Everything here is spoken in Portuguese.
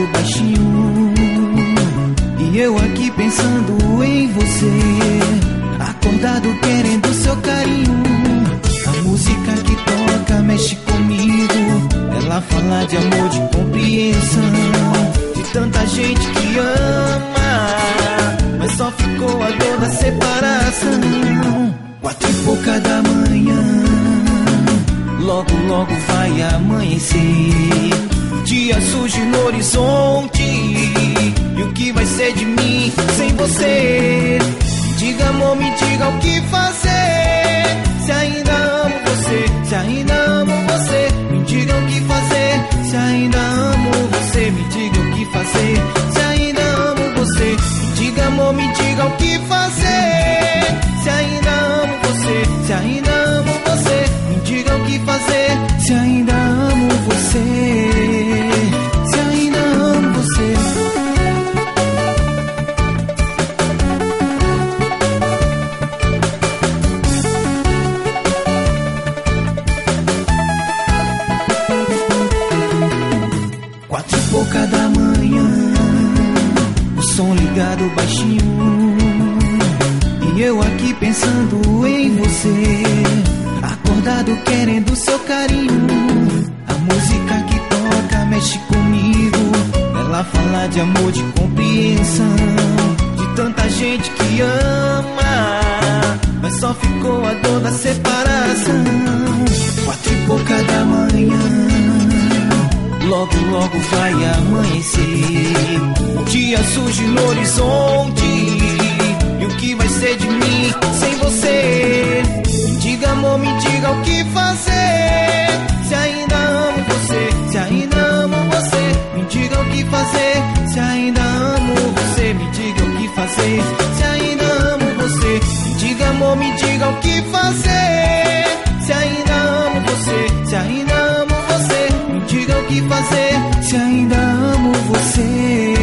ligado baixinho, e eu aqui pensando em você, acordado querendo seu carinho. A música que toca mexe comigo, ela fala de amor, de compreensão, de tanta gente que ama, mas só ficou a dor da separação. 4:30 da manhã, logo logo vai amanhecer, o dia surge no horizonte, e o que vai ser de mim sem você? Me diga amor, me diga o que fazer, se ainda amo você, se ainda amo você. Me diga o que fazer, se ainda amo você. Me diga o que fazer, se ainda amo você. Me diga amor, me diga o que fazer, se ainda amo você, se ainda amo você. Me diga o que fazer, se ainda amo você, se ainda amo você. 4:30 da manhã, o som ligado baixinho, e eu aqui pensando em você, acordado querendo seu carinho. A música que toca mexe comigo, ela fala de amor, de compreensão, de tanta gente que ama, mas só ficou a dor da separação. 4:30 da manhã, logo logo vai amanhecer, o dia surge no horizonte, e o que vai ser de mim sem você? Me diga amor, me diga o que fazer, se ainda amo você, se ainda amo você. Me diga o que fazer, se ainda amo você. Me diga o que fazer, se ainda amo você. Me diga amor, me diga o que fazer, se ainda amo você, se ainda amo você. Me diga o que fazer, se ainda amo você.